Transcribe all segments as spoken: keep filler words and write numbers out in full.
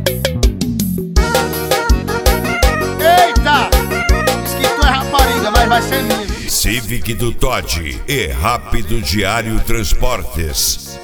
Eita! Diz que tu é rapariga, mas vai ser minha. Civic do Todd e Rápido Diário Transportes.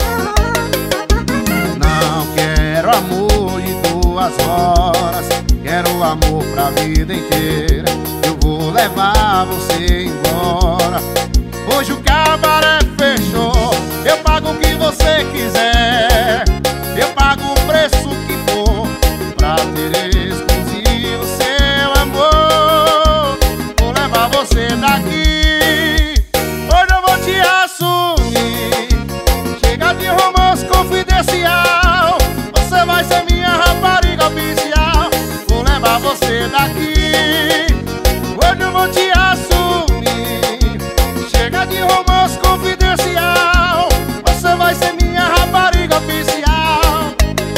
Não quero amor de duas horas, quero amor pra vida inteira. Eu vou levar você embora. Hoje o cabaré fechou, eu pago o que você quiser, eu pago o preço que for pra ter exclusivo seu amor. Vou levar você daqui, hoje eu vou te assumir. Chega de romance confidencial, você vai ser minha rapariga oficial. Vou levar você daqui, hoje eu vou te assumir. Chega de romance confidencial, você vai ser minha rapariga oficial.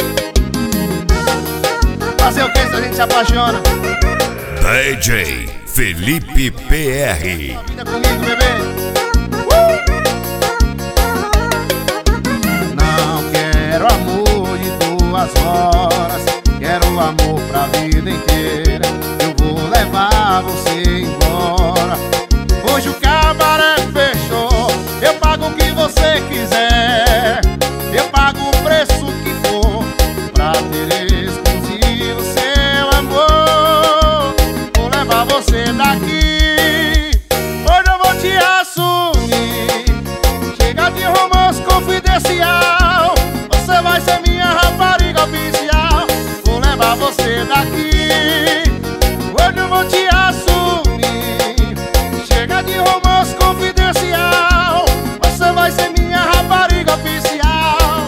Fazer o que se a gente se apaixona? D J Felipe P R. Vida comigo, bebê. Uh! Não quero amor de duas horas, quero amor pra vida inteira. Eu vou levar você embora. Hoje o cabaré fechou, eu pago o que você quiser, eu pago o preço que for pra ter exclusivo seu amor. Vou levar você daqui, hoje eu vou te assumir. Chega de romance confidencial, você vai ser minha rapariga oficial. Vou levar você daqui, hoje eu vou te assumir. Chega de romance confidencial, você vai ser minha rapariga oficial.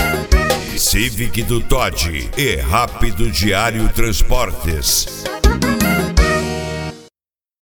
Civic do Todd e Rápido Diário Transportes.